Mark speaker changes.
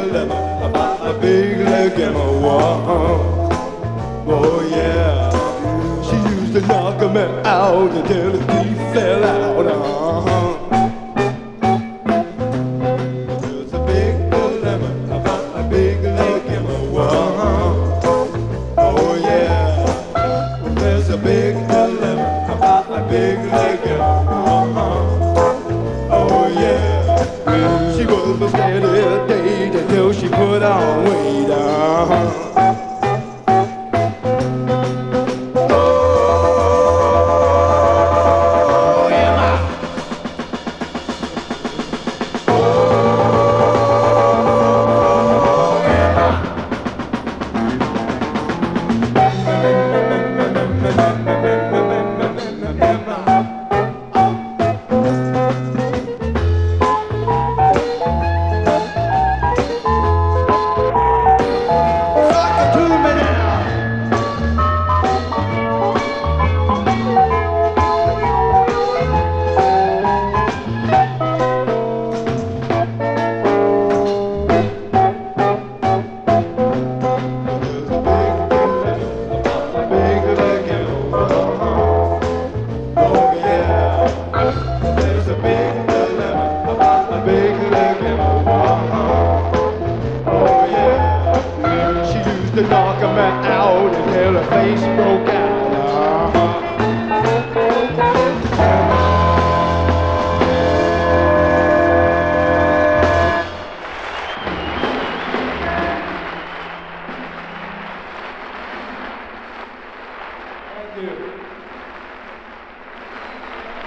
Speaker 1: dilemma about my big leg and my walk. Oh yeah, she used to knock him out until his teeth fell out. There's a big dilemma about my big leg and my walk. Oh yeah, there's a big dilemma about my big leg and my walk. Oh yeah, she was a steady date until she put on weight. To knock him out until her face broke out. Thank you.